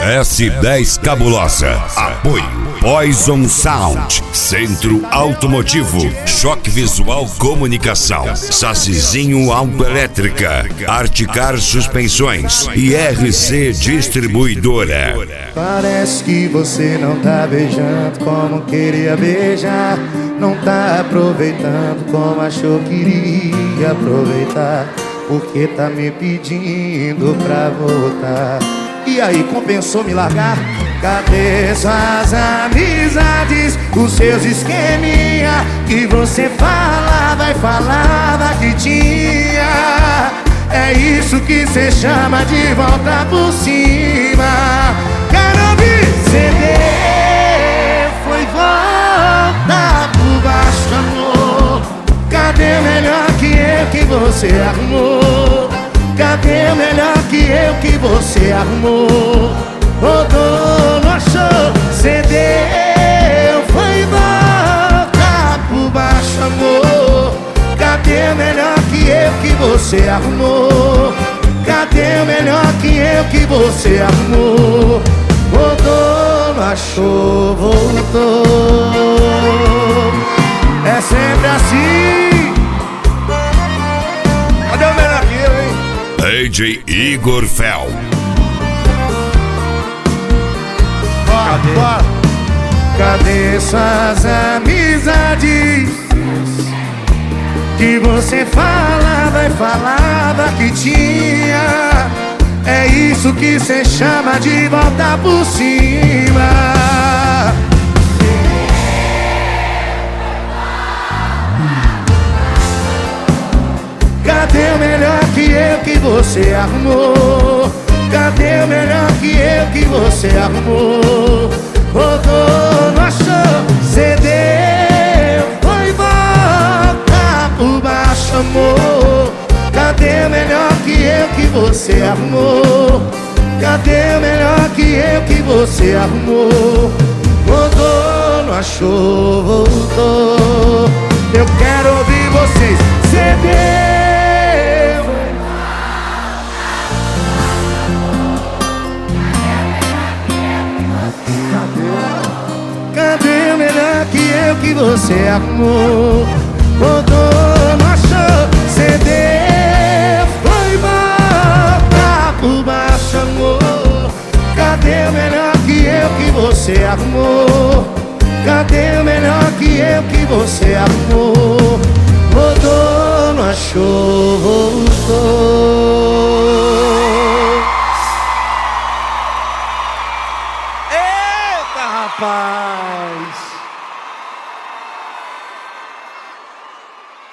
S10 Cabulosa. Apoio Poison Sound, Centro Automotivo, Choque Visual Comunicação, Sacizinho Autoelétrica, Articar Suspensões e RC Distribuidora. Parece que você não tá beijando como queria beijar, não tá aproveitando como achou que iria aproveitar, porque tá me pedindo pra voltar. E aí, compensou me largar? Cadê suas amizades, os seus esqueminha que você falava e falava que tinha? É isso que cê chama de volta por cima. Quero ouvir CD, foi volta por baixo, amor. Cadê o melhor que você arrumou? Cadê o melhor que você arrumou? Rodou, não achou, cedeu, foi volta por baixo, amor. Cadê o melhor que você arrumou? Cadê o melhor que você arrumou? Rodou, não achou, voltou. É sempre assim. Cadê o melhor que eu, hein? DJ Igor Fel. Cadê suas amizades que você falava e falava que tinha? É isso que cê chama de volta por cima. Cadê o melhor que você arrumou? Cadê o melhor que você arrumou? Rodou, não achou, cedeu, foi volta por baixo, amor. Cadê o melhor que você arrumou? Cadê o melhor que você arrumou? Rodou, não achou, voltou. Eu quero ouvir vocês, cedeu. Cadê o melhor que você arrumou? Rodou, não achou, cedeu, foi volta por baixo, amor. Cadê o melhor que você arrumou? Cadê o melhor que você arrumou? Rodou, não achou, voltou. Eita, rapaz!